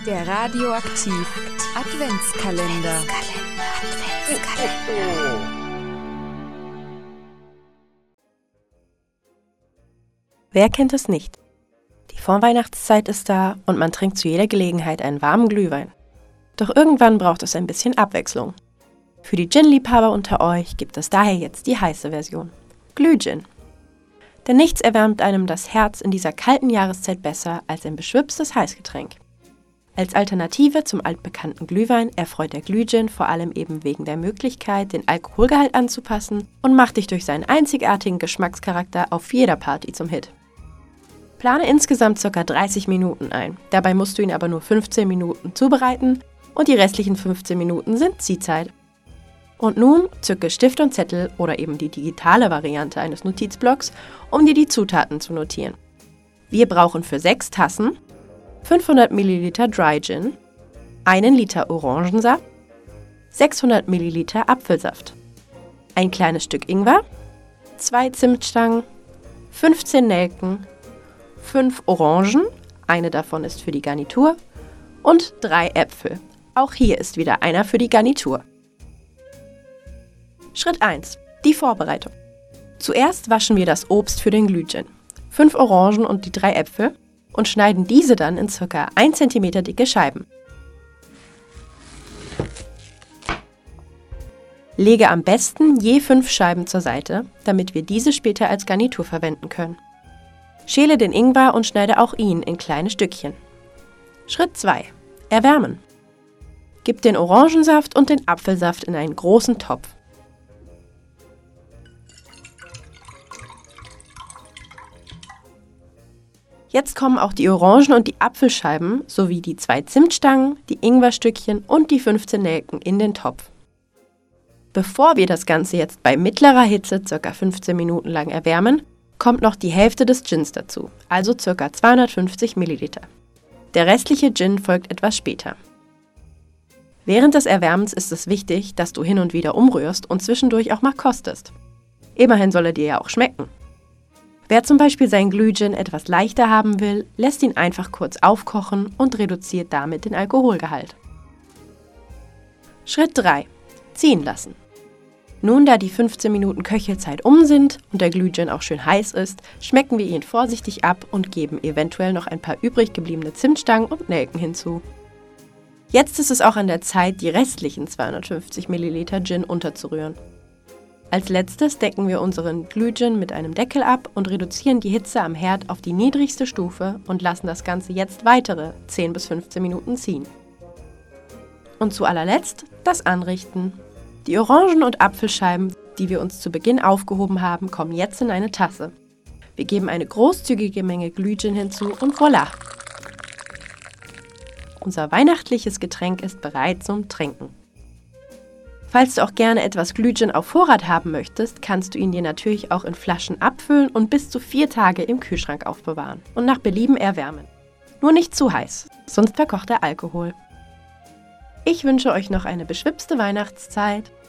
Der Radioaktiv Adventskalender. Wer kennt es nicht? Die Vorweihnachtszeit ist da und man trinkt zu jeder Gelegenheit einen warmen Glühwein. Doch irgendwann braucht es ein bisschen Abwechslung. Für die Gin-Liebhaber unter euch gibt es daher jetzt die heiße Version: Glühgin. Denn nichts erwärmt einem das Herz in dieser kalten Jahreszeit besser als ein beschwipstes Heißgetränk. Als Alternative zum altbekannten Glühwein erfreut der Glühgin vor allem eben wegen der Möglichkeit, den Alkoholgehalt anzupassen und macht dich durch seinen einzigartigen Geschmackscharakter auf jeder Party zum Hit. Plane insgesamt ca. 30 Minuten ein, dabei musst du ihn aber nur 15 Minuten zubereiten und die restlichen 15 Minuten sind Ziehzeit. Und nun zücke Stift und Zettel oder eben die digitale Variante eines Notizblocks, um dir die Zutaten zu notieren. Wir brauchen für 6 Tassen 500 ml Dry Gin, 1 Liter Orangensaft, 600 ml Apfelsaft, ein kleines Stück Ingwer, 2 Zimtstangen, 15 Nelken, 5 Orangen, eine davon ist für die Garnitur, und 3 Äpfel. Auch hier ist wieder einer für die Garnitur. Schritt 1. Die Vorbereitung. Zuerst waschen wir das Obst für den Glühgin, 5 Orangen und die 3 Äpfel, und schneiden diese dann in ca. 1 cm dicke Scheiben. Lege am besten je 5 Scheiben zur Seite, damit wir diese später als Garnitur verwenden können. Schäle den Ingwer und schneide auch ihn in kleine Stückchen. Schritt 2. Erwärmen. Gib den Orangensaft und den Apfelsaft in einen großen Topf. Jetzt kommen auch die Orangen und die Apfelscheiben sowie die 2 Zimtstangen, die Ingwerstückchen und die 15 Nelken in den Topf. Bevor wir das Ganze jetzt bei mittlerer Hitze ca. 15 Minuten lang erwärmen, kommt noch die Hälfte des Gins dazu, also ca. 250 ml. Der restliche Gin folgt etwas später. Während des Erwärmens ist es wichtig, dass du hin und wieder umrührst und zwischendurch auch mal kostest. Immerhin soll er dir ja auch schmecken. Wer zum Beispiel seinen Glühgin etwas leichter haben will, lässt ihn einfach kurz aufkochen und reduziert damit den Alkoholgehalt. Schritt 3. Ziehen lassen. Nun, da die 15 Minuten Köchelzeit um sind und der Glühgin auch schön heiß ist, schmecken wir ihn vorsichtig ab und geben eventuell noch ein paar übrig gebliebene Zimtstangen und Nelken hinzu. Jetzt ist es auch an der Zeit, die restlichen 250 ml Gin unterzurühren. Als letztes decken wir unseren Glühgin mit einem Deckel ab und reduzieren die Hitze am Herd auf die niedrigste Stufe und lassen das Ganze jetzt weitere 10 bis 15 Minuten ziehen. Und zu allerletzt das Anrichten. Die Orangen- und Apfelscheiben, die wir uns zu Beginn aufgehoben haben, kommen jetzt in eine Tasse. Wir geben eine großzügige Menge Glühgin hinzu und voilà! Unser weihnachtliches Getränk ist bereit zum Trinken. Falls du auch gerne etwas Glühgin auf Vorrat haben möchtest, kannst du ihn dir natürlich auch in Flaschen abfüllen und bis zu 4 Tage im Kühlschrank aufbewahren und nach Belieben erwärmen. Nur nicht zu heiß, sonst verkocht der Alkohol. Ich wünsche euch noch eine beschwipste Weihnachtszeit.